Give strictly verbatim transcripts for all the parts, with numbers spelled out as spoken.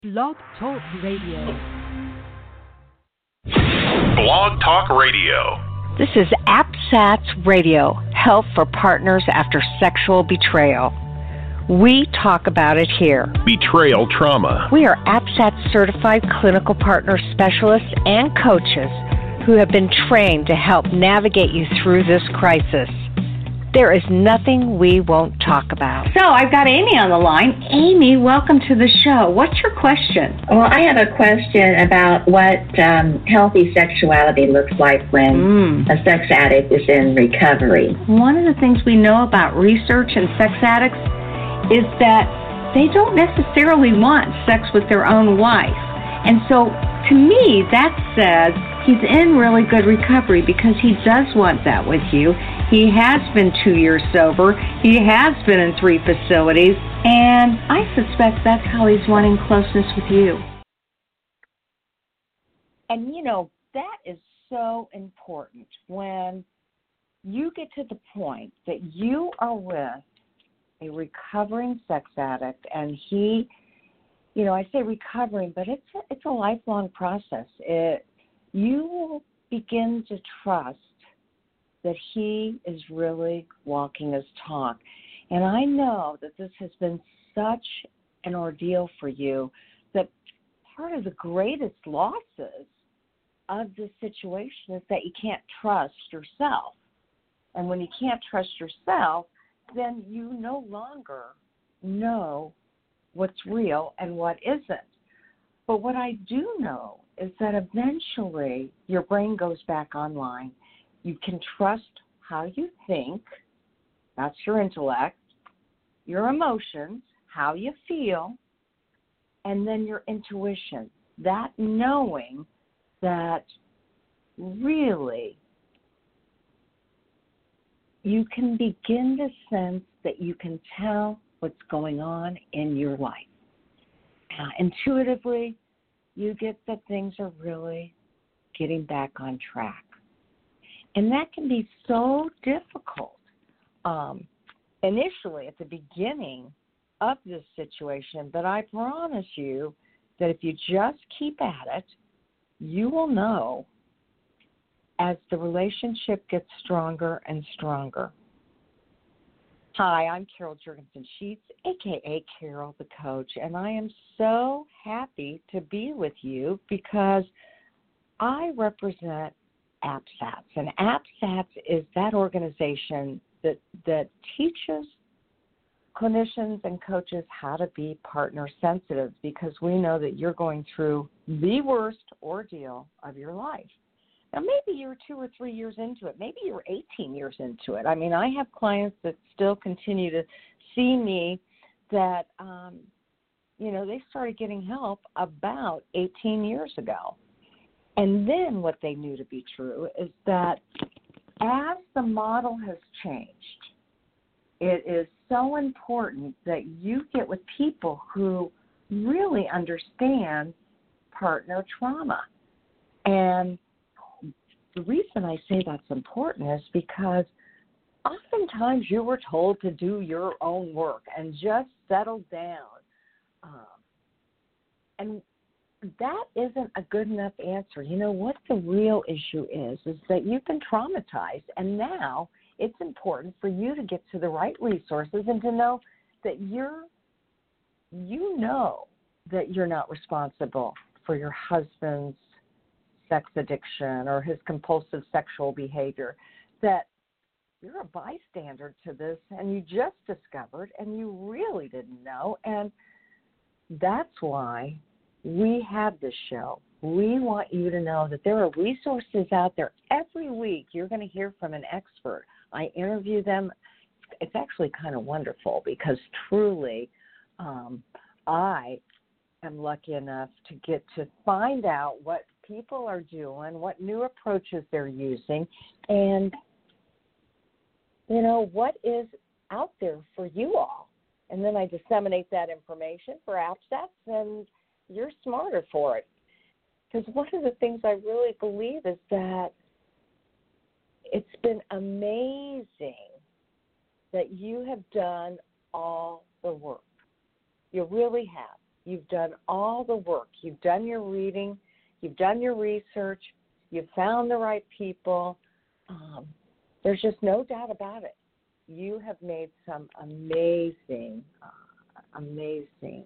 Blog Talk Radio. Blog Talk Radio. This is AppSats Radio, Help for Partners After Sexual Betrayal. We talk about it here. Betrayal trauma. We are AppSats certified clinical partner specialists and coaches who have been trained to help navigate you through this crisis. There is nothing we won't talk about. So I've got Amy on the line. Amy, welcome to the show. What's your question? Well, I have a question about what um, healthy sexuality looks like when mm. a sex addict is in recovery. One of the things we know about research and sex addicts is that they don't necessarily want sex with their own wife. And so, to me, that says he's in really good recovery because he does want that with you. He has been two years sober. He has been in three facilities. And I suspect that's how he's wanting closeness with you. And, you know, that is so important when you get to the point that you are with a recovering sex addict and he, you know, I say recovering, but it's a, it's a lifelong process. It, you will begin to trust that he is really walking his talk. And I know that this has been such an ordeal for you that part of the greatest losses of this situation is that you can't trust yourself. And when you can't trust yourself, then you no longer know what's real and what isn't. But what I do know is that eventually your brain goes back online. You can trust how you think, that's your intellect, your emotions, how you feel, and then your intuition, that knowing that really you can begin to sense that you can tell what's going on in your life. Uh, intuitively, you get that things are really getting back on track. And that can be so difficult. Um, initially, at the beginning of this situation, but I promise you that if you just keep at it, you will know as the relationship gets stronger and stronger. Hi, I'm Carol Jurgensen-Sheets, a k a. Carol the Coach, and I am so happy to be with you because I represent AppSats, and AppSats is that organization that that teaches clinicians and coaches how to be partner sensitive because we know that you're going through the worst ordeal of your life. Now, maybe you're two or three years into it. Maybe you're eighteen years into it. I mean, I have clients that still continue to see me that, um, you know, they started getting help about eighteen years ago. And then what they knew to be true is that as the model has changed, it is so important that you get with people who really understand partner trauma. And the reason I say that's important is because oftentimes you were told to do your own work and just settle down. Um, and that isn't a good enough answer. You know, what the real issue is, is that you've been traumatized, and now it's important for you to get to the right resources and to know that you're, you know that you're not responsible for your husband's sex addiction or his compulsive sexual behavior, that you're a bystander to this and you just discovered and you really didn't know. And that's why we have this show. We want you to know that there are resources out there. Every week you're going to hear from an expert. I interview them. It's actually kind of wonderful because truly um, I am lucky enough to get to find out what people are doing, what new approaches they're using, and, you know, what is out there for you all. And then I disseminate that information for AppSats, and you're smarter for it. Because one of the things I really believe is that it's been amazing that you have done all the work. You really have. you've done all the work. You've done your reading. You've done your research. You've found the right people. Um, there's just no doubt about it. You have made some amazing, uh, amazing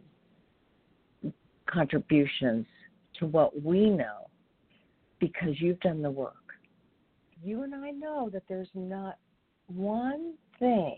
contributions to what we know because you've done the work. You and I know that there's not one thing,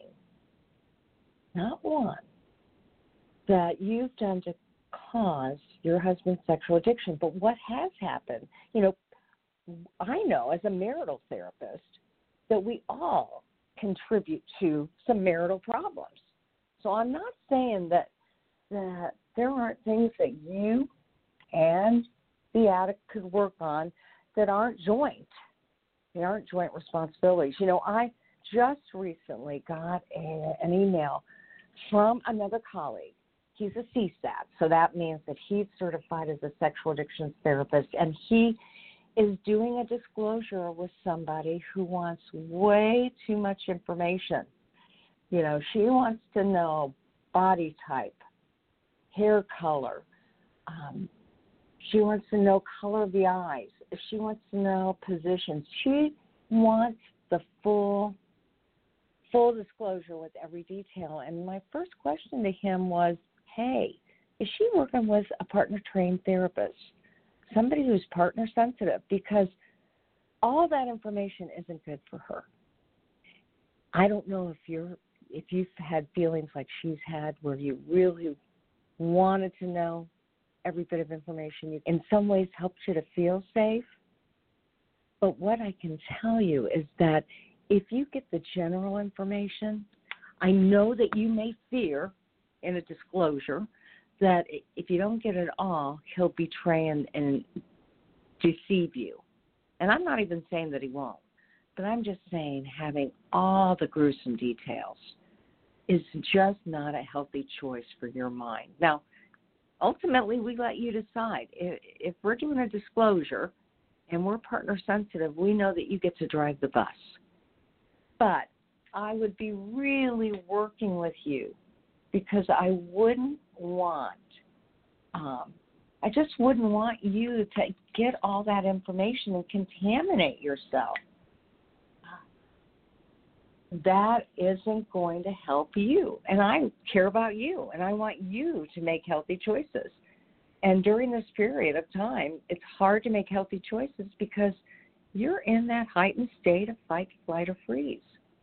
not one, that you've done to cause your husband's sexual addiction. But what has happened, you know, I know as a marital therapist that we all contribute to some marital problems. So I'm not saying that that there aren't things that you and the addict could work on that aren't joint. They aren't joint responsibilities. You know, I just recently got a, an email from another colleague. He's a C SAT, so that means that he's certified as a sexual addictions therapist, and he is doing a disclosure with somebody who wants way too much information. You know, she wants to know body type, hair color. Um, she wants to know color of the eyes. She wants to know positions. She wants the full, full disclosure with every detail. And my first question to him was, hey, is she working with a partner-trained therapist? Somebody who's partner sensitive, because all that information isn't good for her. I don't know if you're if you've had feelings like she's had where you really wanted to know every bit of information. You, in some ways helped you to feel safe. But what I can tell you is that if you get the general information, I know that you may fear in a disclosure that if you don't get it all, he'll betray and, and deceive you. And I'm not even saying that he won't, but I'm just saying having all the gruesome details is just not a healthy choice for your mind. Now, ultimately, we let you decide. If we're doing a disclosure and we're partner sensitive, we know that you get to drive the bus. But I would be really working with you because I wouldn't want, um, I just wouldn't want you to get all that information and contaminate yourself. That isn't going to help you. And I care about you, and I want you to make healthy choices. And during this period of time, it's hard to make healthy choices because you're in that heightened state of fight, flight, or freeze.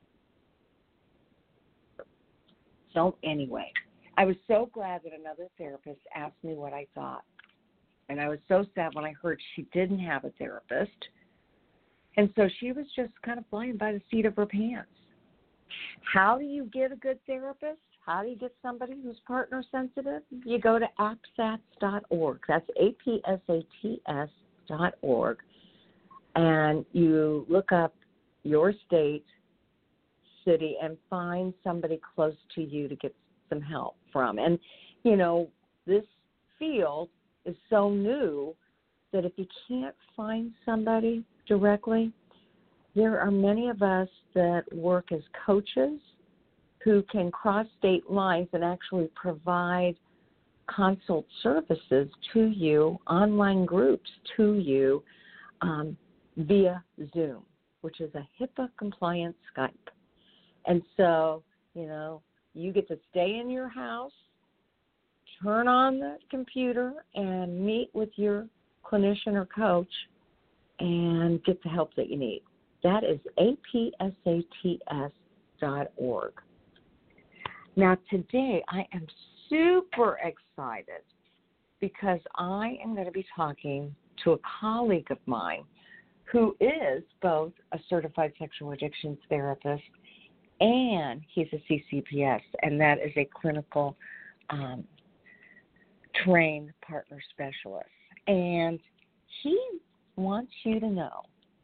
So anyway, I was so glad that another therapist asked me what I thought. And I was so sad when I heard she didn't have a therapist. And so she was just kind of flying by the seat of her pants. How do you get a good therapist? How do you get somebody who's partner sensitive? You go to A P S A T S dot org. That's A P S A T S dot org. And you look up your state, city, and find somebody close to you to get some help from. And, you know, this field is so new that if you can't find somebody directly, there are many of us that work as coaches who can cross state lines and actually provide consult services to you, online groups to you um, via Zoom, which is a HIPAA-compliant Skype. And so, you know, you get to stay in your house, turn on the computer, and meet with your clinician or coach and get the help that you need. That is A P S A T S dot org. Now, today I am super excited because I am going to be talking to a colleague of mine who is both a certified sexual addictions therapist and he's a C C P S, and that is a clinical um, trained partner specialist. And he wants you to know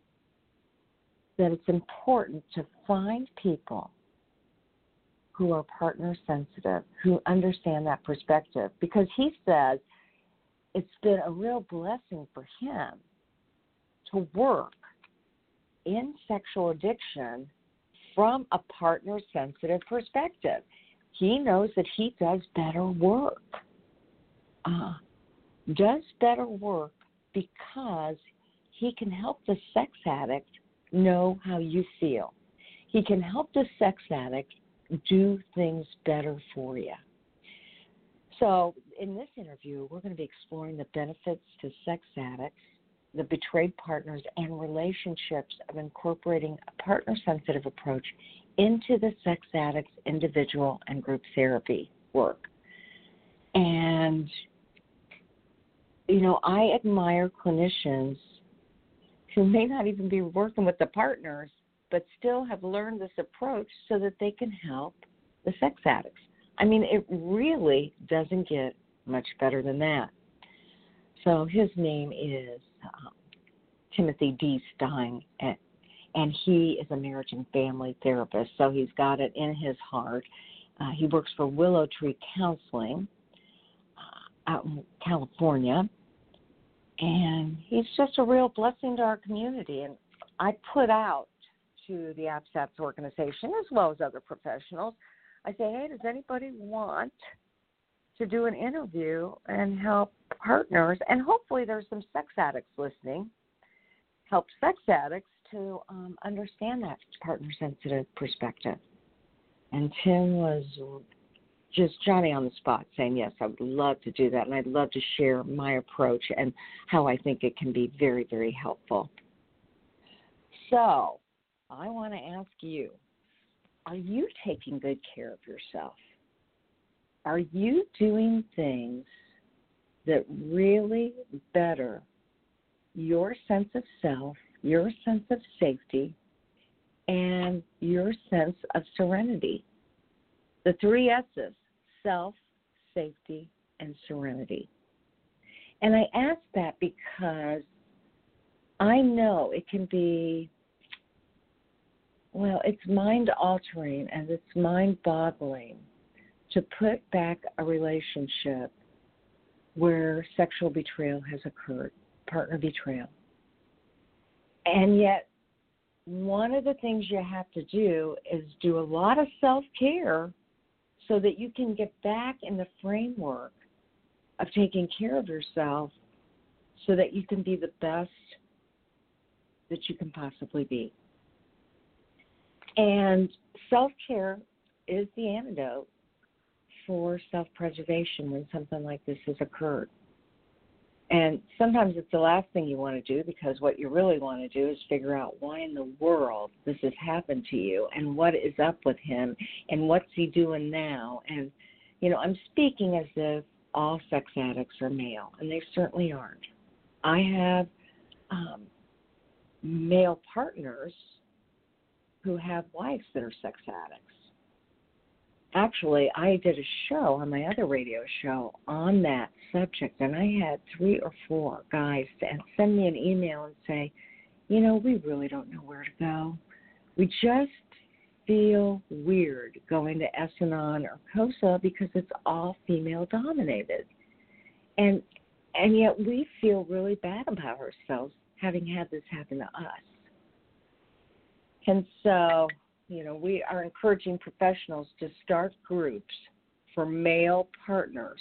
that it's important to find people who are partner sensitive, who understand that perspective, because he says it's been a real blessing for him to work in sexual addiction from a partner sensitive perspective. He knows that he does better work. uh, does better work because he can help the sex addict know how you feel. He can help the sex addict do things better for you. So in this interview, we're going to be exploring the benefits to sex addicts, the betrayed partners, and relationships of incorporating a partner-sensitive approach into the sex addict's individual and group therapy work. And, you know, I admire clinicians who may not even be working with the partners, but still have learned this approach so that they can help the sex addicts. I mean, it really doesn't get much better than that. So his name is um, Timothy D. Stein, and, and he is a marriage and family therapist, so he's got it in his heart. Uh, he works for Willow Tree Counseling uh, out in California, and he's just a real blessing to our community. And I put out to the A B S A P S organization, as well as other professionals, I say, hey, does anybody want to do an interview and help partners, and hopefully there's some sex addicts listening, help sex addicts to um, understand that partner-sensitive perspective. And Tim was just Johnny on the spot saying, yes, I would love to do that, and I'd love to share my approach and how I think it can be very, very helpful. So I want to ask you, are you taking good care of yourself? Are you doing things that really better your sense of self, your sense of safety, and your sense of serenity? The three S's, self, safety, and serenity. And I ask that because I know it can be, well, it's mind-altering and it's mind-boggling to put back a relationship where sexual betrayal has occurred, partner betrayal. And yet, one of the things you have to do is do a lot of self-care so that you can get back in the framework of taking care of yourself so that you can be the best that you can possibly be. And self-care is the antidote for self-preservation when something like this has occurred. And sometimes it's the last thing you want to do, because what you really want to do is figure out why in the world this has happened to you and what is up with him and what's he doing now. And, you know, I'm speaking as if all sex addicts are male, and they certainly aren't. I have um, male partners who have wives that are sex addicts. Actually, I did a show on my other radio show on that subject, and I had three or four guys send me an email and say, you know, we really don't know where to go. We just feel weird going to S-Anon or COSA because it's all female-dominated. And and yet we feel really bad about ourselves having had this happen to us. And so, you know, we are encouraging professionals to start groups for male partners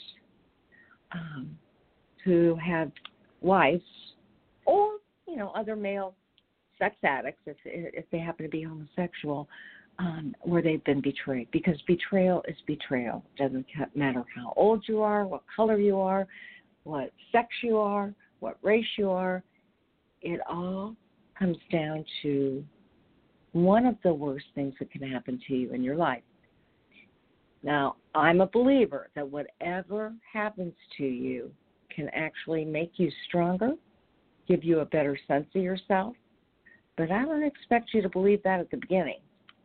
um, who have wives or, you know, other male sex addicts if if they happen to be homosexual, um, where they've been betrayed. Because betrayal is betrayal. It doesn't matter how old you are, what color you are, what sex you are, what race you are. It all comes down to one of the worst things that can happen to you in your life. Now, I'm a believer that whatever happens to you can actually make you stronger, give you a better sense of yourself, but I don't expect you to believe that at the beginning.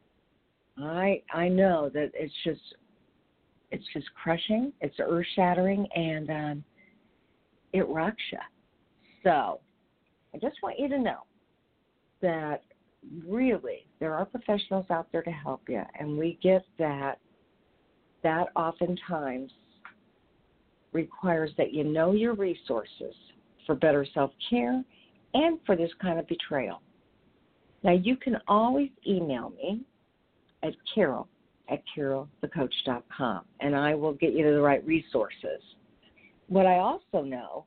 I I know that it's just it's just crushing, it's earth-shattering, and um, it rocks you. So I just want you to know that really, there are professionals out there to help you, and we get that that oftentimes requires that you know your resources for better self-care and for this kind of betrayal. Now, you can always email me at Carol at carol the coach dot com, and I will get you to the right resources. what I also know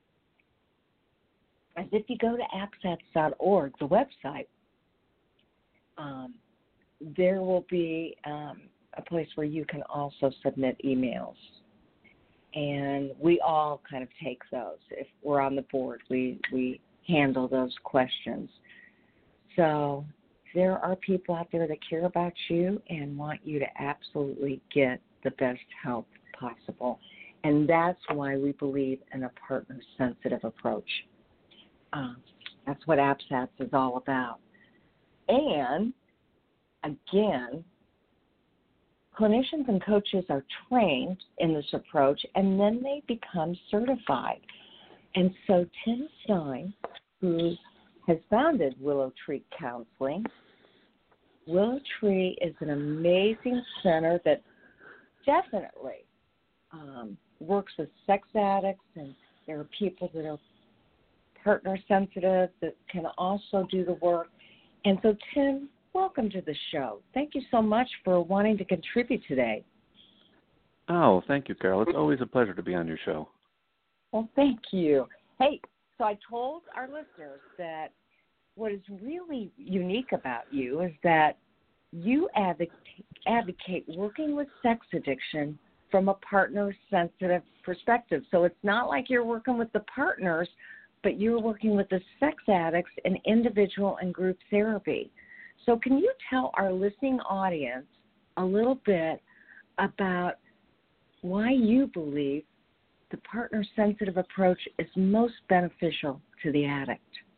is if you go to apsats dot org, the website, um, there will be um, a place where you can also submit emails. And we all kind of take those. If we're on the board, we, we handle those questions. So there are people out there that care about you and want you to absolutely get the best help possible. And that's why we believe in a partner-sensitive approach. Um, that's what AppSats is all about. And, again, clinicians and coaches are trained in this approach, and then they become certified. And so Tim Stein, who has founded Willow Tree Counseling, Willow Tree is an amazing center that definitely um, works with sex addicts, and there are people that are partner sensitive that can also do the work. And so, Tim, welcome to the show. Thank you so much for wanting to contribute today. Oh, thank you, Carol. It's always a pleasure to be on your show. Well, thank you. Hey, so I told our listeners that what is really unique about you is that you advocate, advocate working with sex addiction from a partner-sensitive perspective. So it's not like you're working with the partners, but you're working with the sex addicts in individual and group therapy. So can you tell our listening audience a little bit about why you believe the partner-sensitive approach is most beneficial to the addict?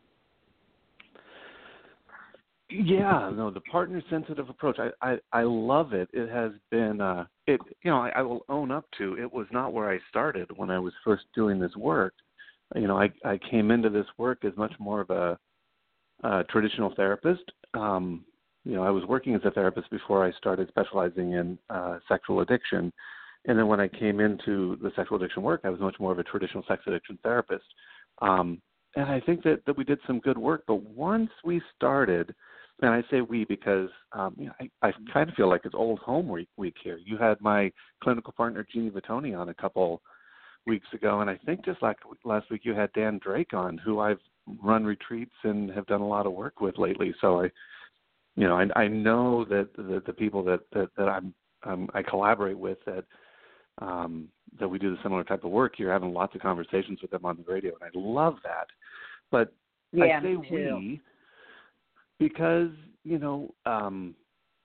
Yeah, no, the partner-sensitive approach, I, I, I love it. It has been, uh, it you know, I, I will own up to, it was not where I started when I was first doing this work. You know, I, I came into this work as much more of a, a traditional therapist. Um, you know, I was working as a therapist before I started specializing in uh, sexual addiction. And then when I came into the sexual addiction work, I was much more of a traditional sex addiction therapist. Um, and I think that, that we did some good work. But once we started, and I say we because um, you know, I, I kind of feel like it's old home week, week here. You had my clinical partner, Jeannie Vitoni, on a couple weeks ago, and I think just like last week you had Dan Drake on, who I've run retreats and have done a lot of work with lately. So I, you know, I, I know that the, the people that, that, that I'm, um, I collaborate with that um, that we do the similar type of work. You're having lots of conversations with them on the radio, and I love that. But yeah, I say we because, you know, um,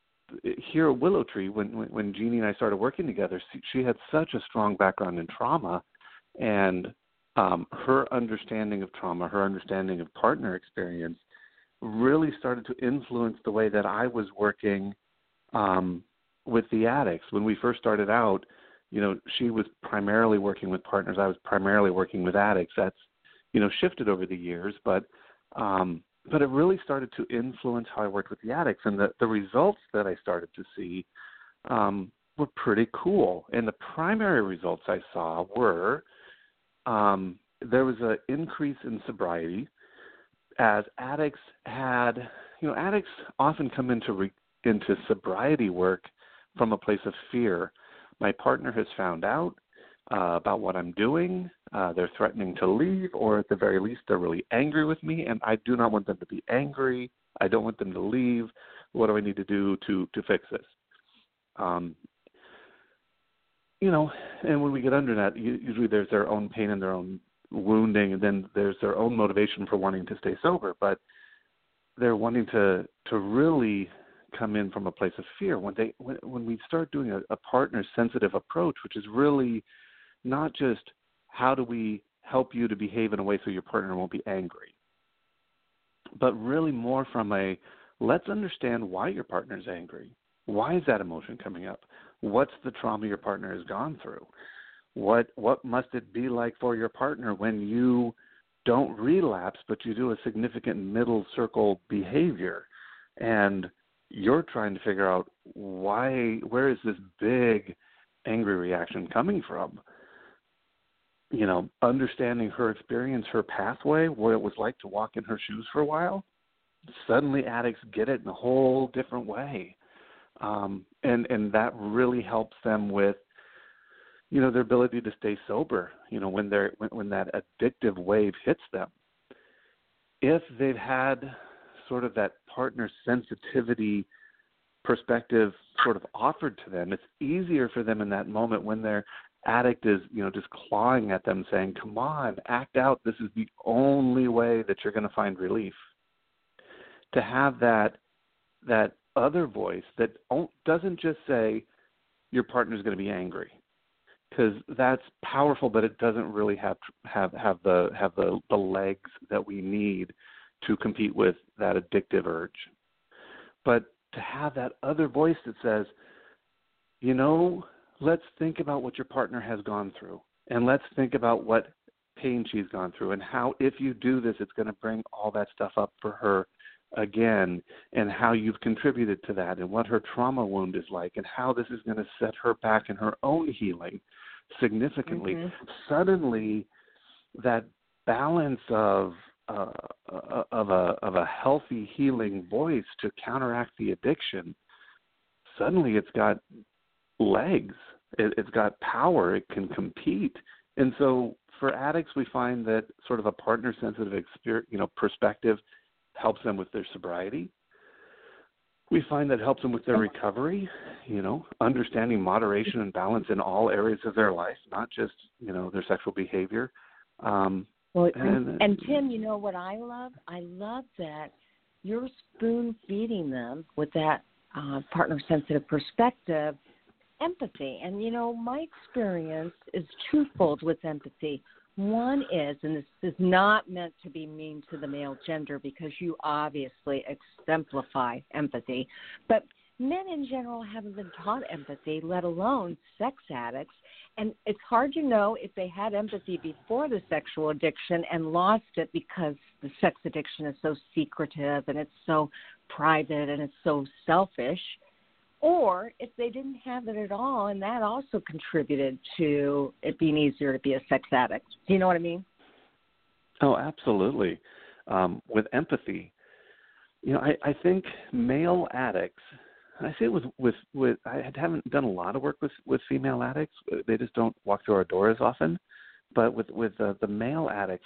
here at Willow Tree, when, when when Jeannie and I started working together, she had such a strong background in trauma, and um, her understanding of trauma, her understanding of partner experience, really started to influence the way that I was working um, with the addicts. When we first started out, you know, she was primarily working with partners. I was primarily working with addicts. That's, you know, shifted over the years, but um, but it really started to influence how I worked with the addicts, and the, the results that I started to see um, were pretty cool. And the primary results I saw were um, there was an increase in sobriety as addicts had, you know, addicts often come into re, into sobriety work from a place of fear. My partner has found out uh, about what I'm doing. Uh, they're threatening to leave, or at the very least, they're really angry with me, and I do not want them to be angry. I don't want them to leave. What do I need to do to, to fix this? Um, you know, and when we get under that, usually there's their own pain and their own wounding, and then there's their own motivation for wanting to stay sober, but they're wanting to to really come in from a place of fear. When they when, when we start doing a, a partner-sensitive approach, which is really not just how do we help you to behave in a way so your partner won't be angry, but really more from a let's understand why your partner's angry. Why is that emotion coming up? What's the trauma your partner has gone through? What what must it be like for your partner when you don't relapse, but you do a significant middle circle behavior, and you're trying to figure out why, where is this big angry reaction coming from? You know, understanding her experience, her pathway, what it was like to walk in her shoes for a while. Suddenly addicts get it in a whole different way. Um, and, and that really helps them with you know, their ability to stay sober, you know, when they're when, when that addictive wave hits them. If they've had sort of that partner sensitivity perspective sort of offered to them, it's easier for them in that moment when their addict is, you know, just clawing at them saying, come on, act out. This is the only way that you're going to find relief. To have that that other voice that doesn't just say your partner's going to be angry, because that's powerful, but it doesn't really have have have the have the, the legs that we need to compete with that addictive urge. But to have that other voice that says, you know, let's think about what your partner has gone through, and let's think about what pain she's gone through, and how if you do this, it's going to bring all that stuff up for her again, and how you've contributed to that, and what her trauma wound is like, and how this is going to set her back in her own healing significantly. Mm-hmm. Suddenly, that balance of uh, of a of a healthy healing voice to counteract the addiction, suddenly it's got legs. It, it's got power. It can compete. And so, for addicts, we find that sort of a partner-sensitive experience, you know, perspective helps them with their sobriety. We find that helps them with their recovery, you know, understanding moderation and balance in all areas of their life, not just, you know, their sexual behavior. Um, well, and, and Tim, you know what I love? I love that you're spoon feeding them with that uh, partner-sensitive perspective, empathy. And, you know, my experience is twofold with empathy. One is, and this is not meant to be mean to the male gender because you obviously exemplify empathy, but men in general haven't been taught empathy, let alone sex addicts. And it's hard to know if they had empathy before the sexual addiction and lost it because the sex addiction is so secretive and it's so private and it's so selfish, or if they didn't have it at all, and that also contributed to it being easier to be a sex addict. Do you know what I mean? Oh, absolutely. Um, with empathy, you know, I, I think male addicts, and I say it with, with, with, I haven't done a lot of work with, with female addicts. They just don't walk through our door as often. But with, with uh, the male addicts,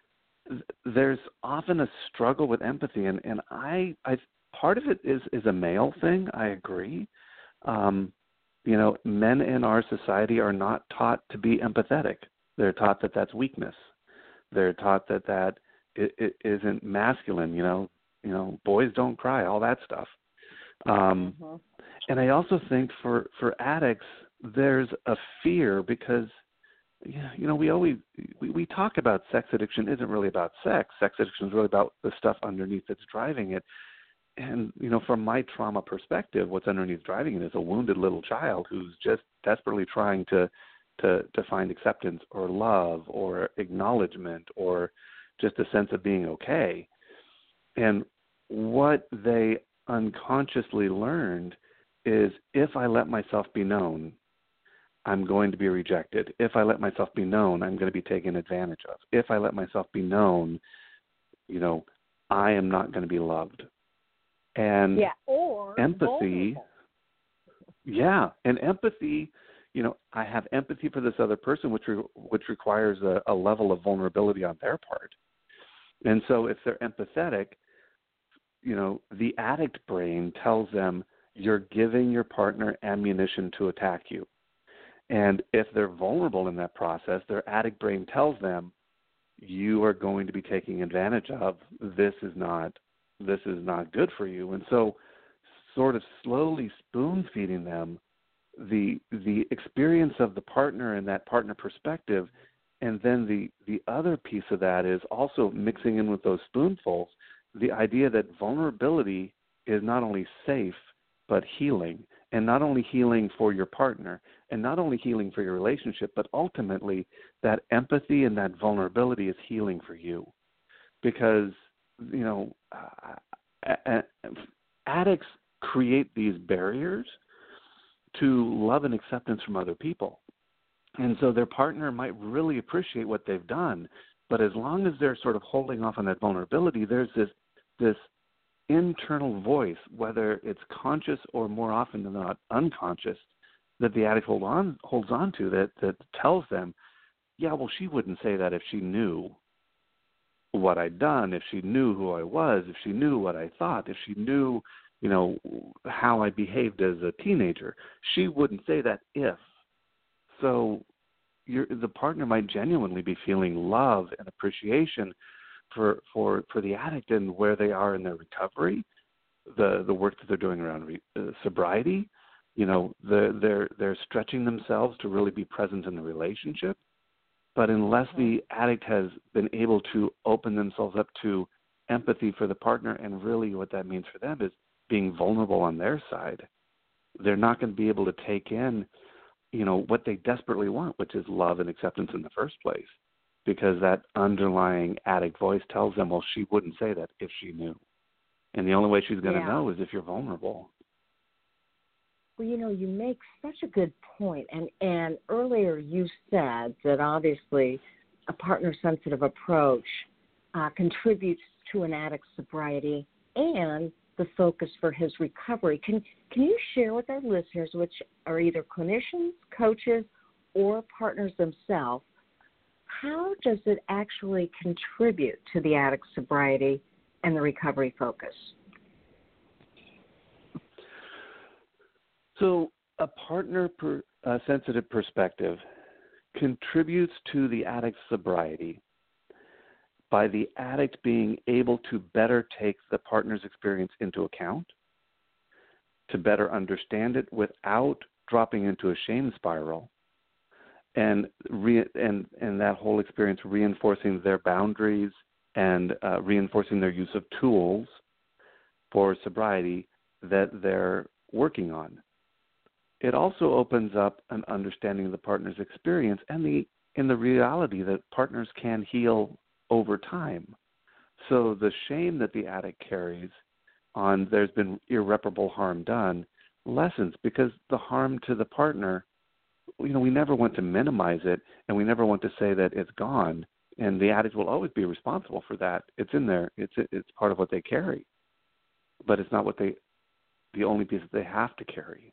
there's often a struggle with empathy, and, and I, I part of it is, is a male thing. I agree. Um, you know, men in our society are not taught to be empathetic. They're taught that that's weakness. They're taught that that it, it isn't masculine. You know, you know, boys don't cry, all that stuff. Um, mm-hmm. And I also think for, for addicts, there's a fear because, you know, we always we, we talk about sex addiction isn't really about sex. Sex addiction is really about the stuff underneath that's driving it. And, you know, from my trauma perspective, what's underneath driving it is a wounded little child who's just desperately trying to, to, to find acceptance or love or acknowledgement or just a sense of being okay. And what they unconsciously learned is if I let myself be known, I'm going to be rejected. If I let myself be known, I'm going to be taken advantage of. If I let myself be known, you know, I am not going to be loved. And yeah, or empathy, vulnerable. yeah, and empathy, you know, I have empathy for this other person, which re- which requires a, a level of vulnerability on their part. And so if they're empathetic, you know, the addict brain tells them you're giving your partner ammunition to attack you. And if they're vulnerable in that process, their addict brain tells them you are going to be taken advantage of. This is not this is not good for you. And so sort of slowly spoon feeding them the the experience of the partner and that partner perspective. And then the, the other piece of that is also mixing in with those spoonfuls, the idea that vulnerability is not only safe, but healing. And not only healing for your partner, and not only healing for your relationship, but ultimately that empathy and that vulnerability is healing for you. Because, you know, uh, addicts create these barriers to love and acceptance from other people. And so their partner might really appreciate what they've done, but as long as they're sort of holding off on that vulnerability, there's this this internal voice, whether it's conscious or more often than not unconscious, that the addict hold on, holds on to that, that tells them, yeah, well, she wouldn't say that if she knew what I'd done, if she knew who I was, if she knew what I thought, if she knew, you know, how I behaved as a teenager. She wouldn't say that if. So you're, the partner might genuinely be feeling love and appreciation for, for, for the addict and where they are in their recovery, the, the work that they're doing around re, uh, sobriety. You know, they're, they're, they're stretching themselves to really be present in the relationship. But unless the addict has been able to open themselves up to empathy for the partner, and really what that means for them is being vulnerable on their side, they're not going to be able to take in, you know, what they desperately want, which is love and acceptance in the first place, because that underlying addict voice tells them, well, she wouldn't say that if she knew. And the only way she's going to yeah. know is if you're vulnerable. Well, you know, you make such a good point. And, and earlier you said that obviously a partner-sensitive approach uh, contributes to an addict's sobriety and the focus for his recovery. Can, can you share with our listeners, which are either clinicians, coaches, or partners themselves, how does it actually contribute to the addict's sobriety and the recovery focus? So a partner-sensitive per, perspective contributes to the addict's sobriety by the addict being able to better take the partner's experience into account, to better understand it without dropping into a shame spiral, and re, and, and that whole experience reinforcing their boundaries and uh, reinforcing their use of tools for sobriety that they're working on. It also opens up an understanding of the partner's experience and the in the reality that partners can heal over time. So the shame that the addict carries on there's been irreparable harm done lessens, because the harm to the partner, you know, we never want to minimize it, and we never want to say that it's gone, and the addict will always be responsible for that. It's in there. It's it's part of what they carry, but it's not what they the only piece that they have to carry.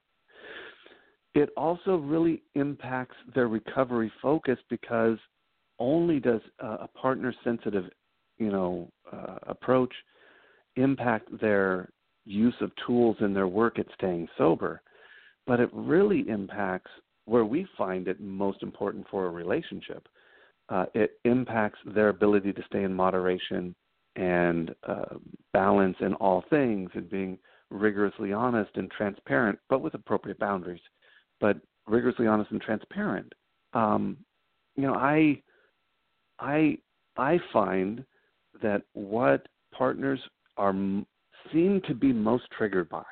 It also really impacts their recovery focus, because only does uh, a partner-sensitive, you know, uh, approach impact their use of tools in their work at staying sober, but it really impacts where we find it most important for a relationship. Uh, it impacts their ability to stay in moderation and uh, balance in all things, and being rigorously honest and transparent, but with appropriate boundaries. But rigorously honest and transparent. Um, you know, I, I, I find that what partners are seem to be most triggered by,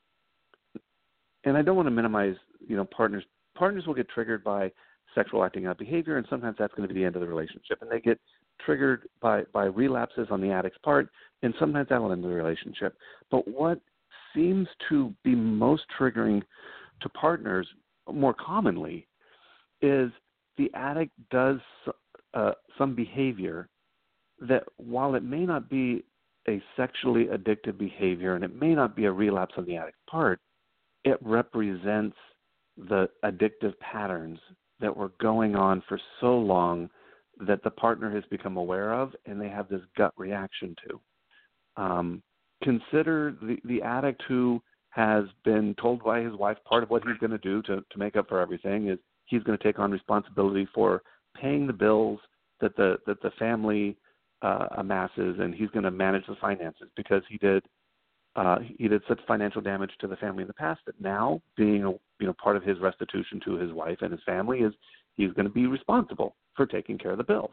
and I don't want to minimize, you know, partners. Partners will get triggered by sexual acting out behavior, and sometimes that's going to be the end of the relationship. And they get triggered by, by relapses on the addict's part, and sometimes that will end the relationship. But what seems to be most triggering to partners more commonly is the addict does uh, some behavior that, while it may not be a sexually addictive behavior and it may not be a relapse on the addict's part, it represents the addictive patterns that were going on for so long that the partner has become aware of and they have this gut reaction to. Um, consider the, the addict who has been told by his wife part of what he's going to do to, to make up for everything is he's going to take on responsibility for paying the bills that the that the family uh, amasses, and he's going to manage the finances because he did uh, he did such financial damage to the family in the past that now, being a, you know part of his restitution to his wife and his family, is he's going to be responsible for taking care of the bills.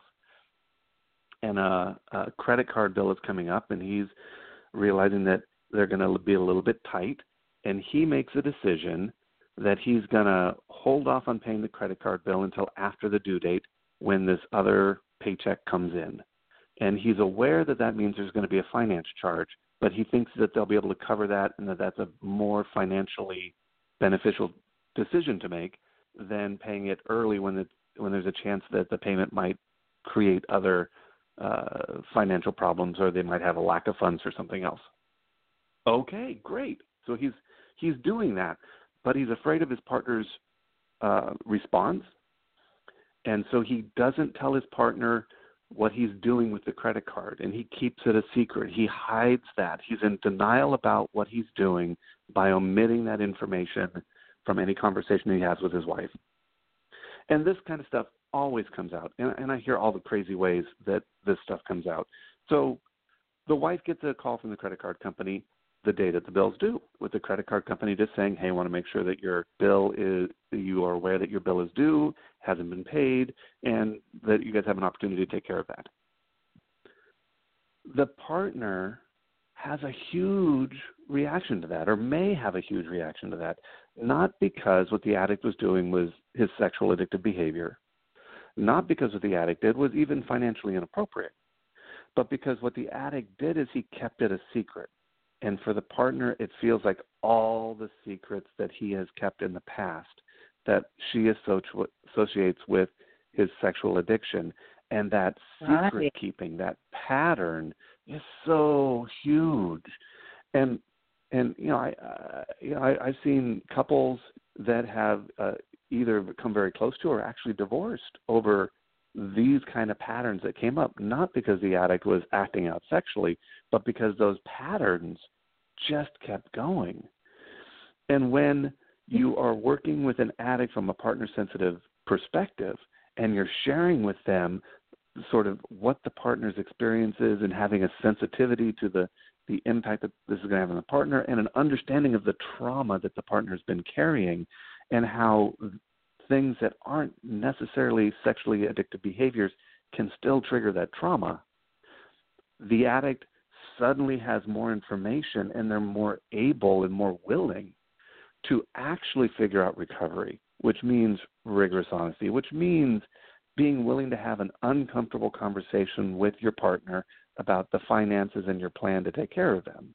And a, a credit card bill is coming up, and he's realizing that they're going to be a little bit tight, and he makes a decision that he's going to hold off on paying the credit card bill until after the due date when this other paycheck comes in. And he's aware that that means there's going to be a finance charge, but he thinks that they'll be able to cover that and that that's a more financially beneficial decision to make than paying it early when it, when there's a chance that the payment might create other uh, financial problems, or they might have a lack of funds or something else. Okay, great. So he's he's doing that, but he's afraid of his partner's uh, responds. And so he doesn't tell his partner what he's doing with the credit card, and he keeps it a secret. He hides that. He's in denial about what he's doing by omitting that information from any conversation he has with his wife. And this kind of stuff always comes out, and, and I hear all the crazy ways that this stuff comes out. So the wife gets a call from the credit card company the day that the bill's due, with the credit card company just saying, hey, I want to make sure that your bill is, you are aware that your bill is due, hasn't been paid, and that you guys have an opportunity to take care of that. The partner has a huge reaction to that, or may have a huge reaction to that, not because what the addict was doing was his sexual addictive behavior, not because what the addict did was even financially inappropriate, but because what the addict did is he kept it a secret. And for the partner, it feels like all the secrets that he has kept in the past that she associ- associates with his sexual addiction. And that secret right. keeping, that pattern is so huge. And, and you know, I, uh, you know I, I've seen couples that have uh, either become very close to or actually divorced over these kind of patterns that came up, not because the addict was acting out sexually, but because those patterns just kept going. And when you are working with an addict from a partner-sensitive perspective, and you're sharing with them sort of what the partner's experience is and having a sensitivity to the, the impact that this is going to have on the partner and an understanding of the trauma that the partner has been carrying and how things that aren't necessarily sexually addictive behaviors can still trigger that trauma, the addict suddenly has more information and they're more able and more willing to actually figure out recovery, which means rigorous honesty, which means being willing to have an uncomfortable conversation with your partner about the finances and your plan to take care of them.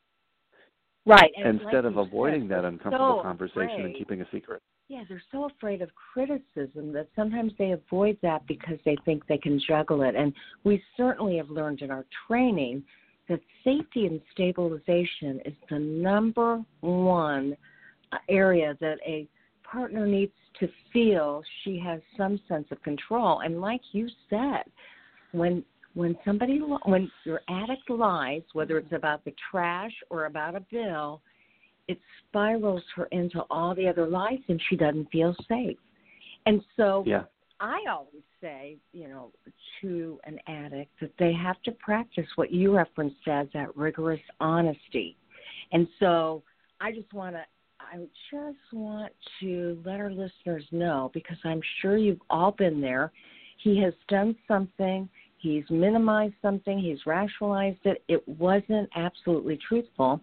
Right. And instead like of avoiding said, that uncomfortable so conversation afraid. and keeping a secret. Yeah, they're so afraid of criticism that sometimes they avoid that because they think they can juggle it. And we certainly have learned in our training that safety and stabilization is the number one area that a partner needs to feel she has some sense of control. And like you said, when when somebody when your addict lies, whether it's about the trash or about a bill, it spirals her into all the other lies and she doesn't feel safe. And so yeah. I always say, you know, to an addict that they have to practice what you referenced as that rigorous honesty. And so I just want to I just want to let our listeners know, because I'm sure you've all been there. He has done something. He's minimized something. He's rationalized it. It wasn't absolutely truthful.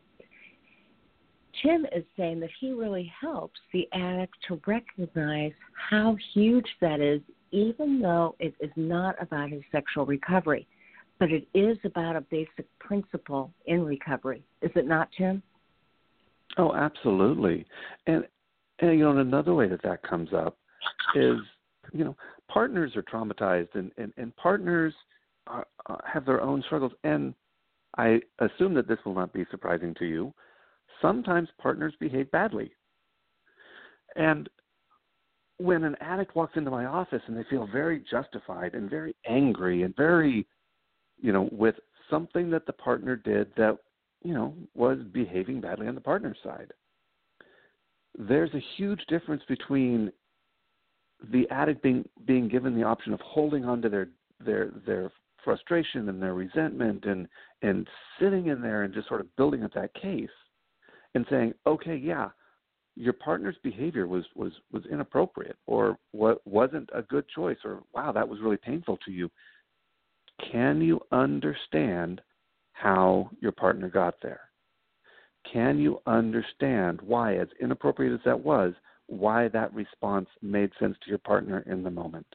Tim is saying that he really helps the addict to recognize how huge that is, even though it is not about his sexual recovery, but it is about a basic principle in recovery. Is it not, Tim? Oh, absolutely. And, and, you know, another way that that comes up is, you know, partners are traumatized and, and, and partners are, uh, have their own struggles. And I assume that this will not be surprising to you. Sometimes partners behave badly. And when an addict walks into my office and they feel very justified and very angry and very, you know, with something that the partner did that, you know, was behaving badly on the partner's side, there's a huge difference between the addict being, being given the option of holding on to their, their, their frustration and their resentment and, and sitting in there and just sort of building up that case and saying, okay, yeah, your partner's behavior was, was, was inappropriate or what wasn't a good choice or, wow, that was really painful to you. Can you understand how your partner got there? Can you understand why, as inappropriate as that was, why that response made sense to your partner in the moment?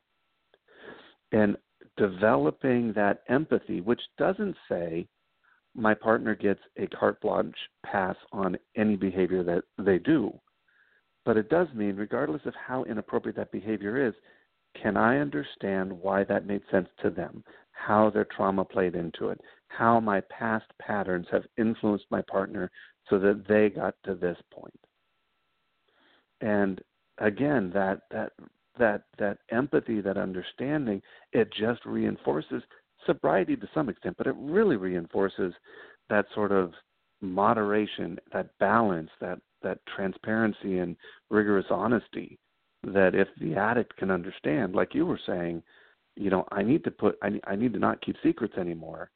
And developing that empathy, which doesn't say my partner gets a carte blanche pass on any behavior that they do, but it does mean, regardless of how inappropriate that behavior is, can I understand why that made sense to them, how their trauma played into it, how my past patterns have influenced my partner so that they got to this point? And again, that that that that empathy, that understanding, it just reinforces sobriety to some extent, but it really reinforces that sort of moderation, that balance, that that transparency and rigorous honesty that if the addict can understand, like you were saying, you know, I need to put, I, I need to not keep secrets anymore.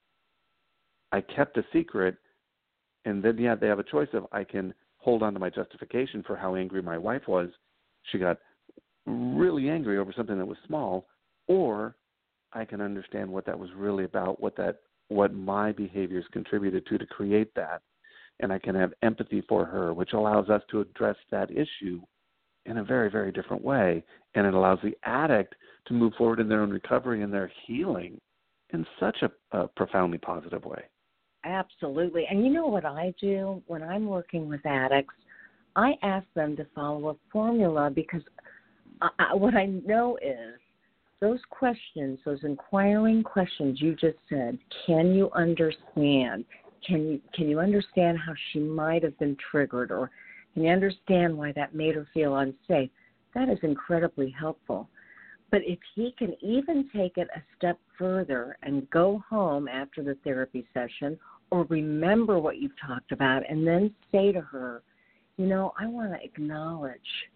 I kept a secret, and then, yeah, they have a choice of I can hold on to my justification for how angry my wife was. She got really angry over something that was small, or I can understand what that was really about, what that, what my behaviors contributed to to create that. And I can have empathy for her, which allows us to address that issue in a very, very different way. And it allows the addict to move forward in their own recovery and their healing in such a, a profoundly positive way. Absolutely. And you know what I do when I'm working with addicts? I ask them to follow a formula because I, I, what I know is those questions, those inquiring questions you just said, can you understand? Can you can you understand how she might have been triggered, or can you understand why that made her feel unsafe? That is incredibly helpful. But if he can even take it a step further and go home after the therapy session or remember what you've talked about and then say to her, you know, I want to acknowledge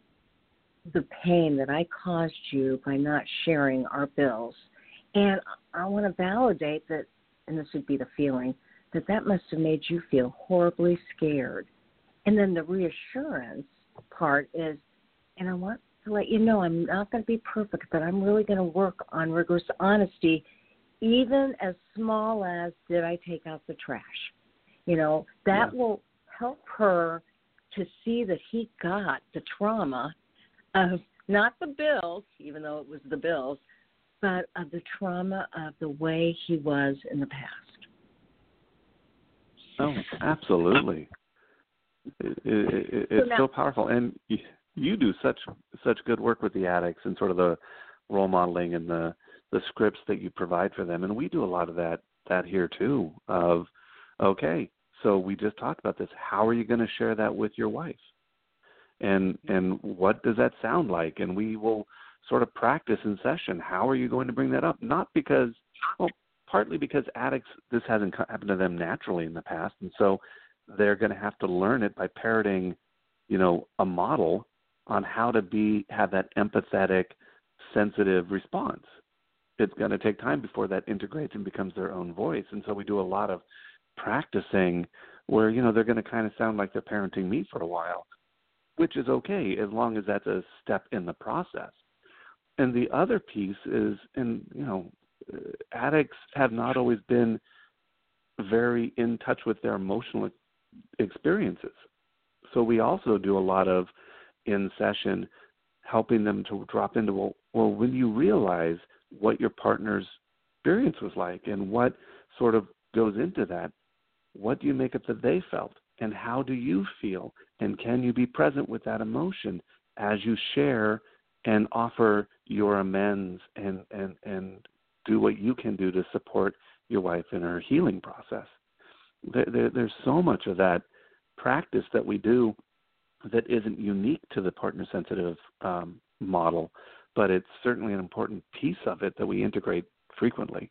the pain that I caused you by not sharing our bills. And I want to validate that, and this would be the feeling, that that must have made you feel horribly scared. And then the reassurance part is, and I want to let you know I'm not going to be perfect, but I'm really going to work on rigorous honesty, even as small as did I take out the trash. You know, that yeah. will help her to see that he got the trauma of not the bills, even though it was the bills, but of the trauma of the way he was in the past. Oh, absolutely. It, it, it, it's so, now, so powerful. And you, you do such such good work with the addicts and sort of the role modeling and the, the scripts that you provide for them. And we do a lot of that, that here too of, okay, so we just talked about this. How are you going to share that with your wife? And and what does that sound like? And we will sort of practice in session. How are you going to bring that up? Not because, well, partly because addicts, this hasn't happened to them naturally in the past, and so they're going to have to learn it by parroting, you know, a model on how to be have that empathetic, sensitive response. It's going to take time before that integrates and becomes their own voice, and so we do a lot of practicing where, you know, they're going to kind of sound like they're parenting me for a while, which is okay as long as that's a step in the process. And the other piece is, and, you know, addicts have not always been very in touch with their emotional experiences. So we also do a lot of in session helping them to drop into, well, well, when you realize what your partner's experience was like and what sort of goes into that, what do you make up that they felt? And how do you feel? And can you be present with that emotion as you share and offer your amends and, and, and do what you can do to support your wife in her healing process? There, there, there's so much of that practice that we do that isn't unique to the partner-sensitive um, model, but it's certainly an important piece of it that we integrate frequently.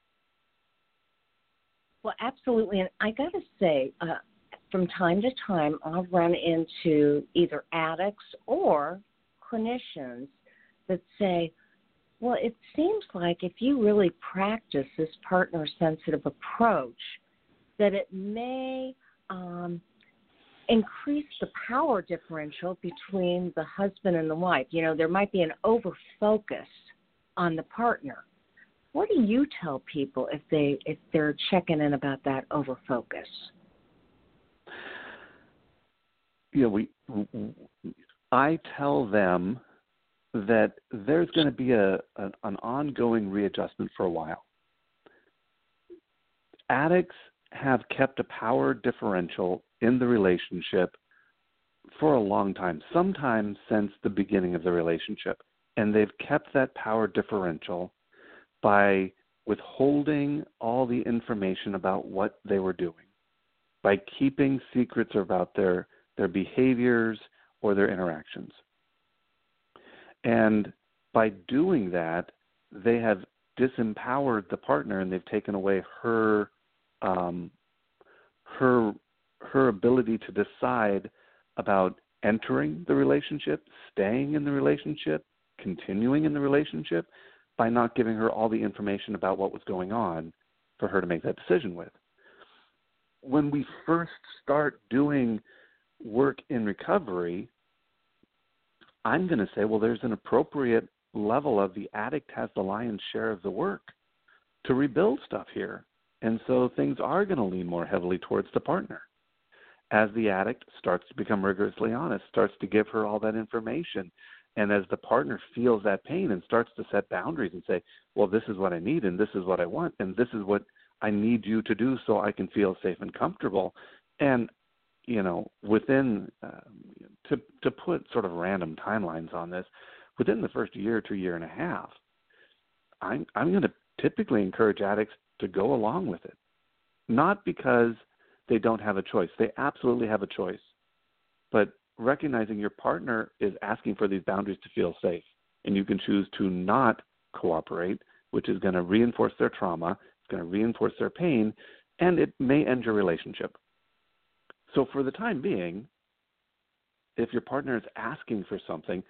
Well, absolutely. And I got to say, uh, from time to time, I'll run into either addicts or clinicians that say, well, it seems like if you really practice this partner-sensitive approach, that it may um, increase the power differential between the husband and the wife. You know, there might be an over-focus on the partner. What do you tell people if they if they're checking in about that over-focus? You know, we, I tell them that there's going to be a, a an ongoing readjustment for a while. Addicts have kept a power differential in the relationship for a long time, sometimes since the beginning of the relationship, and they've kept that power differential by withholding all the information about what they were doing, by keeping secrets about their, their behaviors or their interactions. And by doing that, they have disempowered the partner, and they've taken away her um, her her ability to decide about entering the relationship, staying in the relationship, continuing in the relationship, by not giving her all the information about what was going on for her to make that decision with. When we first start doing work in recovery, I'm going to say, well, there's an appropriate level of the addict has the lion's share of the work to rebuild stuff here. And so things are going to lean more heavily towards the partner. As the addict starts to become rigorously honest, starts to give her all that information, and as the partner feels that pain and starts to set boundaries and say, well, this is what I need and this is what I want and this is what I need you to do so I can feel safe and comfortable. And, you know, within, uh, to, to put sort of random timelines on this, within the first year to year and a half, I'm, I'm going to typically encourage addicts to go along with it. Not because they don't have a choice. They absolutely have a choice. But recognizing your partner is asking for these boundaries to feel safe, and you can choose to not cooperate, which is going to reinforce their trauma, it's going to reinforce their pain, and it may end your relationship. So for the time being, if your partner is asking for something,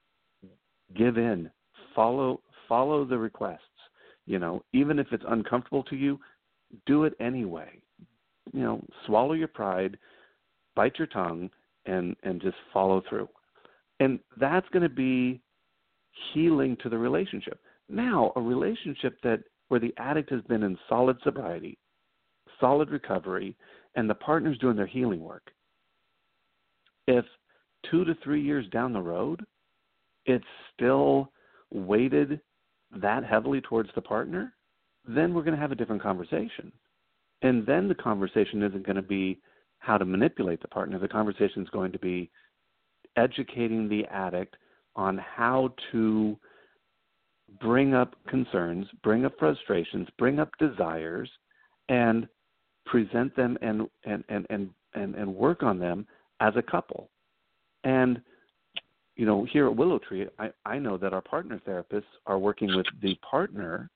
give in, follow follow the requests. You know, even if it's uncomfortable to you, do it anyway. You know, swallow your pride, bite your tongue, and, and just follow through. And that's going to be healing to the relationship. Now, a relationship that where the addict has been in solid sobriety, solid recovery, and the partner's doing their healing work. If two to three years down the road, it's still weighted that heavily towards the partner, then we're going to have a different conversation. And then the conversation isn't going to be how to manipulate the partner. The conversation is going to be educating the addict on how to bring up concerns, bring up frustrations, bring up desires, and present them and and, and, and, and, and work on them as a couple. And, you know, here at Willow Tree, I, I know that our partner therapists are working with the partner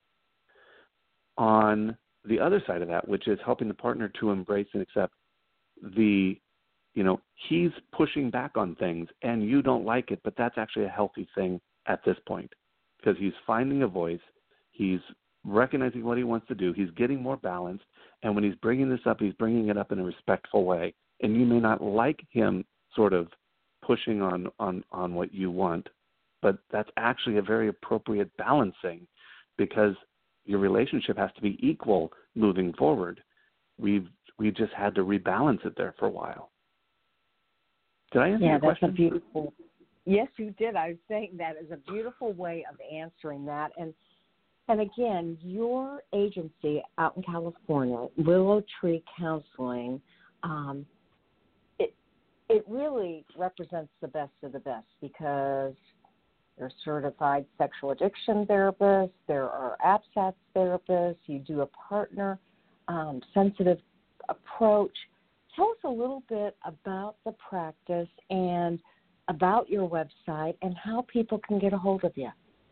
on the other side of that, which is helping the partner to embrace and accept the, you know, he's pushing back on things and you don't like it, but that's actually a healthy thing at this point because he's finding a voice, he's recognizing what he wants to do, he's getting more balanced, and when he's bringing this up, he's bringing it up in a respectful way. And you may not like him sort of pushing on, on, on what you want, but that's actually a very appropriate balancing because your relationship has to be equal moving forward. We've we just had to rebalance it there for a while. Did I answer yeah, your question? Yeah, that's a beautiful. Yes, you did. I was saying that is a beautiful way of answering that. And and again, your agency out in California, Willow Tree Counseling, um, it it really represents the best of the best because they're certified sexual addiction therapists. There are APSATS therapists. You do a partner um, sensitive approach. Tell us a little bit about the practice and about your website and how people can get a hold of you.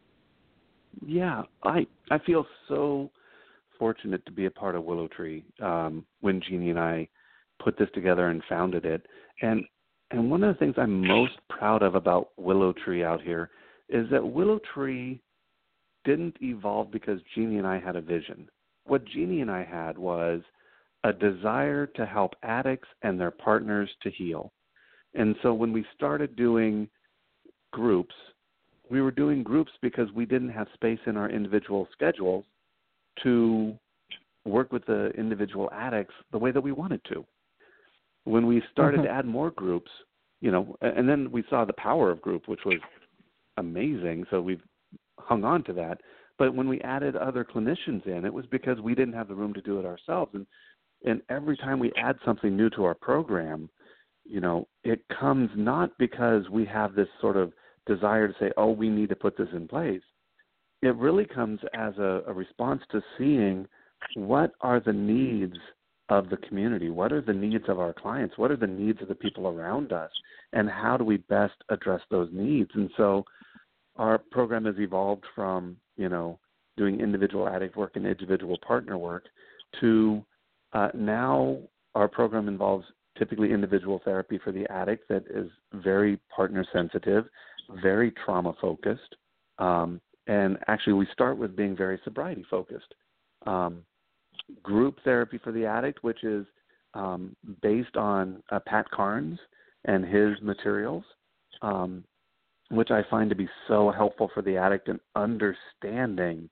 Yeah, I I feel so fortunate to be a part of Willow Tree um, when Jeannie and I put this together and founded it. And and one of the things I'm most proud of about Willow Tree out here is that Willow Tree didn't evolve because Jeannie and I had a vision. What Jeannie and I had was a desire to help addicts and their partners to heal. And so when we started doing groups, we were doing groups because we didn't have space in our individual schedules to work with the individual addicts the way that we wanted to. When we started mm-hmm. to add more groups, you know, and then we saw the power of group, which was amazing, so we've hung on to that. But when we added other clinicians in, it was because we didn't have the room to do it ourselves. And and every time we add something new to our program, you know, it comes not because we have this sort of desire to say, oh, we need to put this in place. It really comes as a, a response to seeing what are the needs of the community, what are the needs of our clients, what are the needs of the people around us, and how do we best address those needs. And so our program has evolved from, you know, doing individual addict work and individual partner work to uh, now our program involves typically individual therapy for the addict that is very partner sensitive, very trauma focused. Um, and actually we start with being very sobriety focused. Um, group therapy for the addict, which is um, based on uh, Pat Carnes and his materials, um, which I find to be so helpful for the addict in understanding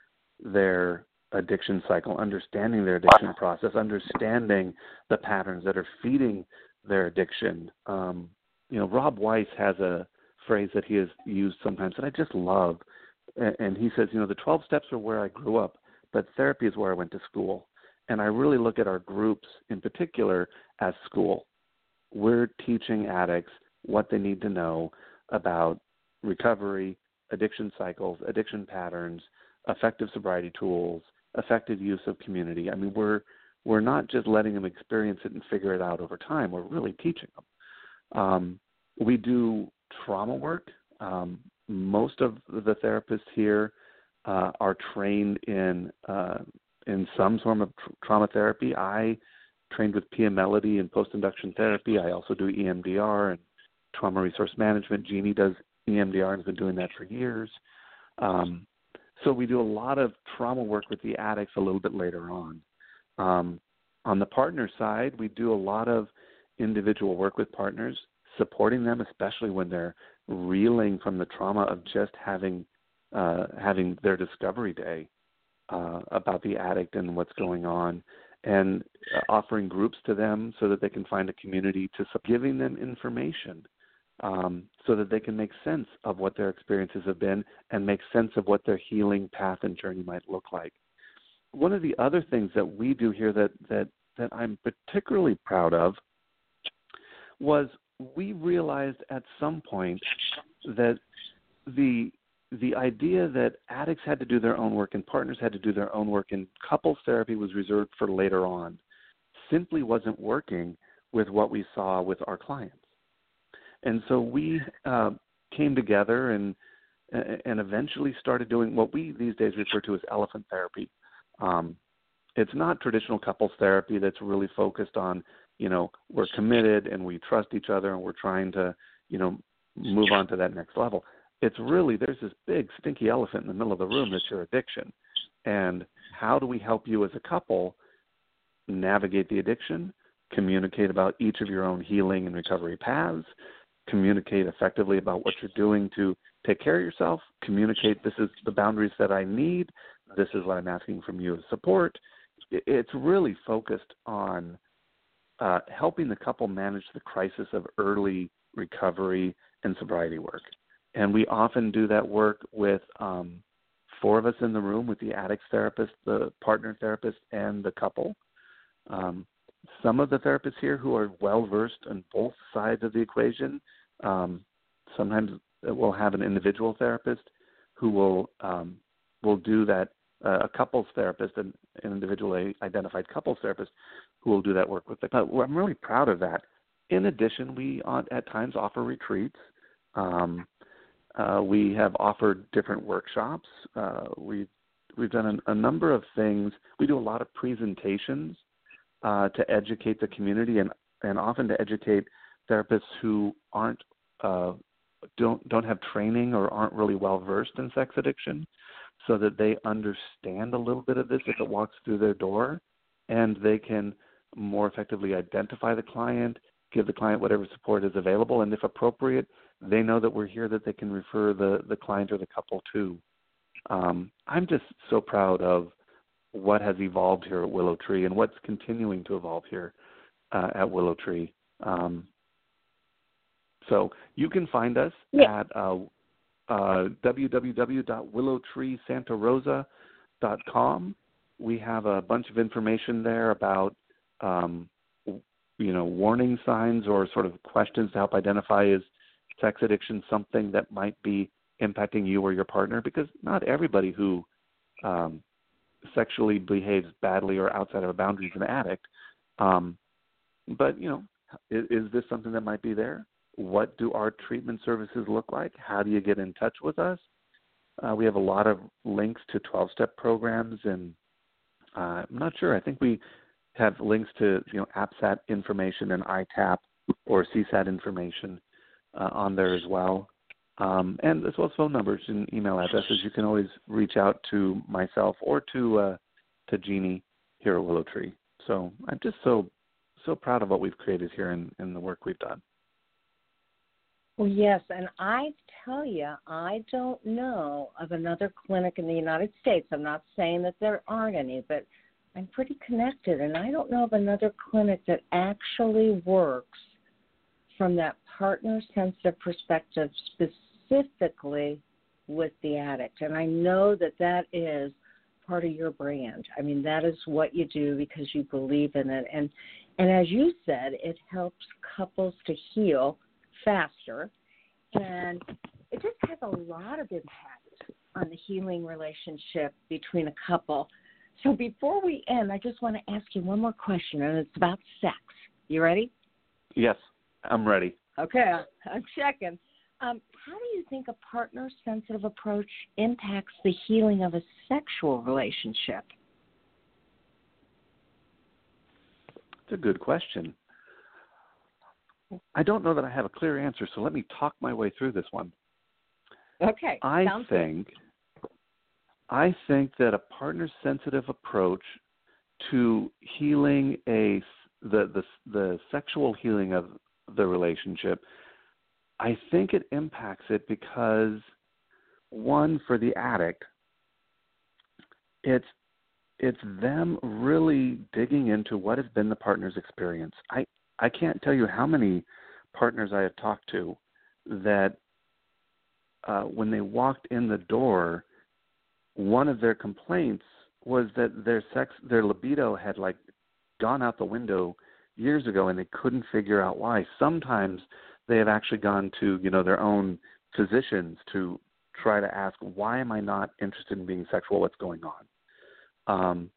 their addiction cycle, understanding their addiction process, understanding the patterns that are feeding their addiction. Um, you know, Rob Weiss has a phrase that he has used sometimes that I just love, and he says, you know, the twelve steps are where I grew up, but therapy is where I went to school. And I really look at our groups in particular as school. We're teaching addicts what they need to know about recovery, addiction cycles, addiction patterns, effective sobriety tools, effective use of community. I mean, we're we're not just letting them experience it and figure it out over time. We're really teaching them. Um, we do trauma work. Um, most of the therapists here uh, are trained in uh, in some form of tr- trauma therapy. I trained with Pia Melody in post-induction therapy. I also do E M D R and trauma resource management. Jeannie does E M D R and has been doing that for years. Um, so we do a lot of trauma work with the addicts a little bit later on. Um, on the partner side, we do a lot of individual work with partners, supporting them, especially when they're reeling from the trauma of just having uh, having their discovery day uh, about the addict and what's going on, and uh, offering groups to them so that they can find a community to giving them information um, so that they can make sense of what their experiences have been and make sense of what their healing path and journey might look like. One of the other things that we do here that, that, that I'm particularly proud of was we realized at some point that the the idea that addicts had to do their own work and partners had to do their own work and couples therapy was reserved for later on simply wasn't working with what we saw with our clients. And so we uh, came together and and eventually started doing what we these days refer to as elephant therapy. Um, it's not traditional couples therapy that's really focused on, you know, we're committed and we trust each other and we're trying to, you know, move on to that next level. It's really, there's this big stinky elephant in the middle of the room that's your addiction. And how do we help you as a couple navigate the addiction, communicate about each of your own healing and recovery paths, communicate effectively about what you're doing to take care of yourself, communicate this is the boundaries that I need, this is what I'm asking from you as support. It's really focused on uh, helping the couple manage the crisis of early recovery and sobriety work. And we often do that work with um, four of us in the room, with the addicts therapist, the partner therapist, and the couple. Um, some of the therapists here who are well-versed on both sides of the equation, um, sometimes we'll have an individual therapist who will um, will do that, uh, a couples therapist, an, an individually identified couples therapist who will do that work with the couple. I'm really proud of that. In addition, we on, at times offer retreats. Um, uh, we have offered different workshops. Uh, we've, we've done a, a number of things. We do a lot of presentations uh, to educate the community and, and often to educate therapists who aren't uh, don't don't have training or aren't really well versed in sex addiction, so that they understand a little bit of this if it walks through their door, and they can more effectively identify the client, give the client whatever support is available, and if appropriate, they know that we're here that they can refer the, the client or the couple to. Um, I'm just so proud of what has evolved here at Willow Tree and what's continuing to evolve here uh, at Willow Tree. Um, so you can find us yeah. at uh, uh, w w w dot willow tree santa rosa dot com. We have a bunch of information there about um, you know, warning signs or sort of questions to help identify is sex addiction something that might be impacting you or your partner, because not everybody who um, sexually behaves badly or outside of a boundary is an addict. Um, but, you know, is, is this something that might be there? what do our treatment services look like? How do you get in touch with us? Uh, we have a lot of links to twelve-step programs, and uh, I'm not sure. I think we have links to, you know, APSAT information and I TAP or C SAT information uh, on there as well. Um, and as well as phone numbers and email addresses. You can always reach out to myself or to uh, to Jeannie here at Willow Tree. So I'm just so so proud of what we've created here and, and the work we've done. Well, yes, and I tell you, I don't know of another clinic in the United States. I'm not saying that there aren't any, but I'm pretty connected, and I don't know of another clinic that actually works from that partner-sensitive perspective specifically with the addict. And I know that that is part of your brand. I mean, that is what you do because you believe in it. And, and as you said, it helps couples to heal faster, and it just has a lot of impact on the healing relationship between a couple. So before we end, I just want to ask you one more question, and it's about sex. You ready? Yes, I'm ready. Okay, I'm checking. Um, how do you think a partner-sensitive approach impacts the healing of a sexual relationship? It's a good question. I don't know that I have a clear answer, so let me talk my way through this one. Okay. I sounds think I think that a partner-sensitive approach to healing a the, the the sexual healing of the relationship, I think it impacts it because, one, for the addict, it's it's them really digging into what has been the partner's experience. I I can't tell you how many partners I have talked to that uh, when they walked in the door, one of their complaints was that their sex, their libido had like gone out the window years ago, and they couldn't figure out why. Sometimes they have actually gone to, you know, their own physicians to try to ask, why am I not interested in being sexual? What's going on? Um,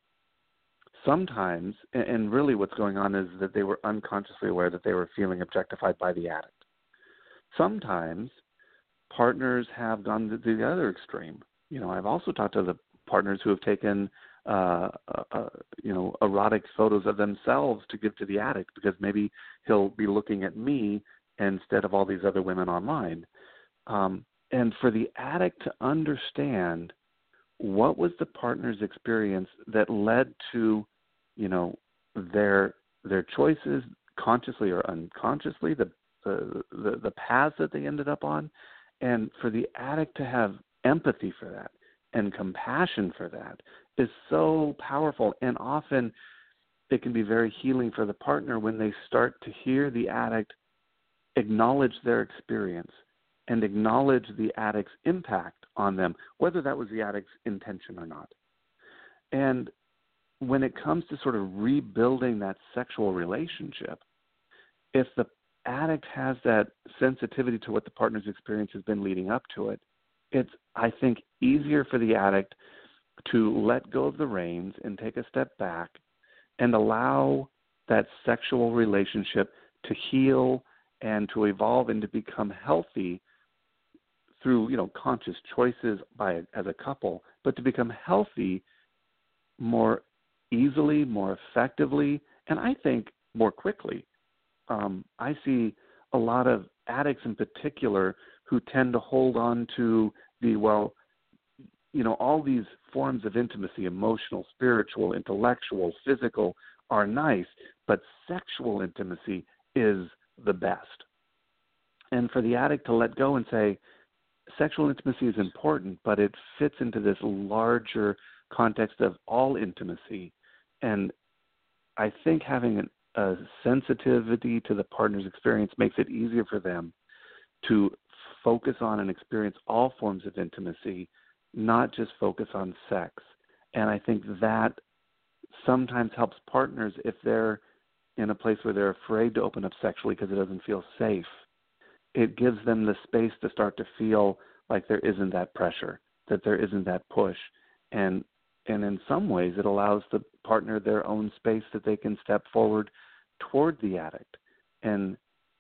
Sometimes, and really what's going on is that they were unconsciously aware that they were feeling objectified by the addict. Sometimes partners have gone to the other extreme. You know, I've also talked to the partners who have taken, uh, uh, you know, erotic photos of themselves to give to the addict because maybe he'll be looking at me instead of all these other women online. Um, and for the addict to understand what was the partner's experience that led to, you know, their their choices, consciously or unconsciously, the the the, the paths that they ended up on, and for the addict to have empathy for that and compassion for that is so powerful. And often it can be very healing for the partner when they start to hear the addict acknowledge their experience and acknowledge the addict's impact on them, whether that was the addict's intention or not. And when it comes to sort of rebuilding that sexual relationship, if the addict has that sensitivity to what the partner's experience has been leading up to it, it's, I think, easier for the addict to let go of the reins and take a step back and allow that sexual relationship to heal and to evolve and to become healthy through, you know, conscious choices by as a couple, but to become healthy more easily, more effectively, and I think more quickly. Um, I see a lot of addicts in particular who tend to hold on to the, well, you know, all these forms of intimacy, emotional, spiritual, intellectual, physical, are nice, but sexual intimacy is the best. And for the addict to let go and say, sexual intimacy is important, but it fits into this larger context of all intimacy. And I think having an, a sensitivity to the partner's experience makes it easier for them to focus on and experience all forms of intimacy, not just focus on sex. And I think that sometimes helps partners if they're in a place where they're afraid to open up sexually because it doesn't feel safe. It gives them the space to start to feel like there isn't that pressure, that there isn't that push. And and in some ways it allows the partner their own space that they can step forward toward the addict and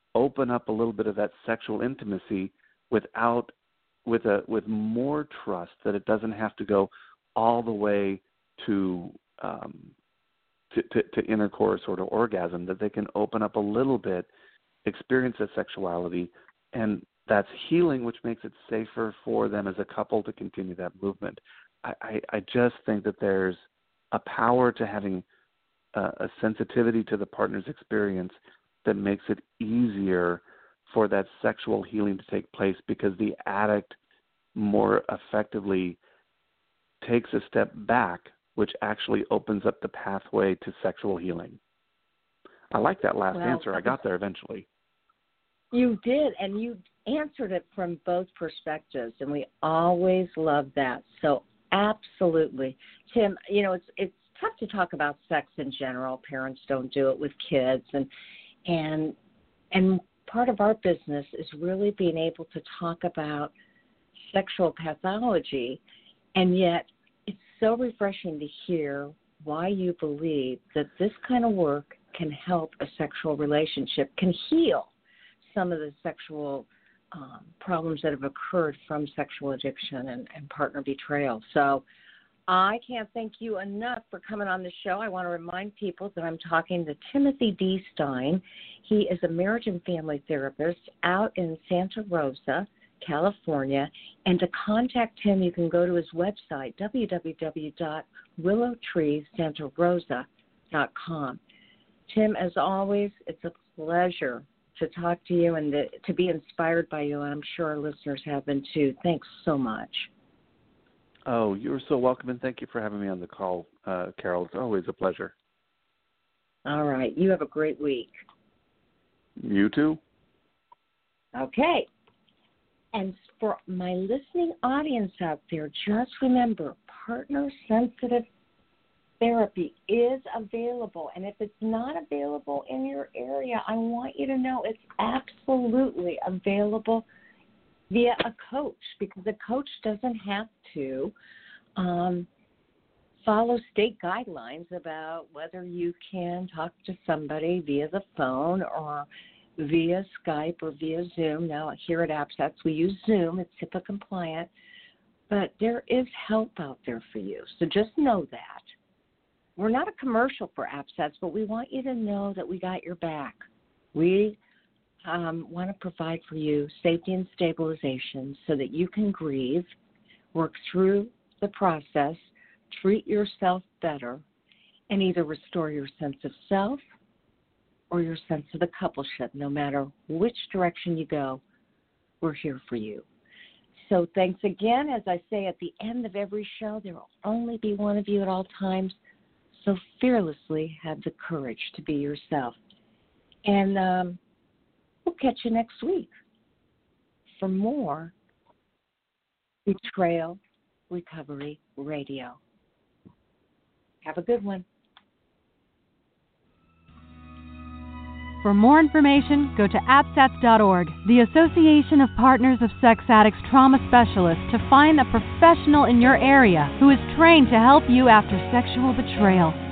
open up a little bit of that sexual intimacy without with a with more trust that it doesn't have to go all the way to um, to, to, to intercourse or to orgasm, that they can open up a little bit, experience that sexuality, and that's healing, which makes it safer for them as a couple to continue that movement. I, I, I just think that there's a power to having a, a sensitivity to the partner's experience that makes it easier for that sexual healing to take place, because the addict more effectively takes a step back, which actually opens up the pathway to sexual healing. I like that last well, answer. I got there eventually. You did, and you answered it from both perspectives, and we always love that. So absolutely. Tim, you know, it's it's tough to talk about sex in general. Parents don't do it with kids, and and and part of our business is really being able to talk about sexual pathology, and yet it's so refreshing to hear why you believe that this kind of work can help a sexual relationship, can heal some of the sexual um, problems that have occurred from sexual addiction and, and partner betrayal. So I can't thank you enough for coming on the show. I want to remind people that I'm talking to Timothy D. Stein. He is a marriage and family therapist out in Santa Rosa, California. And to contact him, you can go to his website, w w w dot willow tree santa rosa dot com. Tim, as always, it's a pleasure to talk to you and to, to be inspired by you, and I'm sure our listeners have been too. Thanks so much. Oh, you're so welcome, and thank you for having me on the call, uh, Carol. It's always a pleasure. All right. You have a great week. You too. Okay. And for my listening audience out there, just remember, partner-sensitive therapy is available. And if it's not available in your area, I want you to know it's absolutely available via a coach, because a coach doesn't have to um, follow state guidelines about whether you can talk to somebody via the phone or via Skype or via Zoom. Now, here at AppSats, we use Zoom. It's HIPAA compliant. But there is help out there for you. So just know that. We're not a commercial for AppSats, but we want you to know that we got your back. We Um, want to provide for you safety and stabilization so that you can grieve, work through the process, treat yourself better, and either restore your sense of self or your sense of the coupleship. No matter which direction you go, we're here for you. So thanks again. As I say at the end of every show, there will only be one of you at all times. So fearlessly have the courage to be yourself. And um, we'll catch you next week for more Betrayal Recovery Radio. Have a good one. For more information, go to appsats dot org, the Association of Partners of Sex Addicts Trauma Specialists, to find a professional in your area who is trained to help you after sexual betrayal.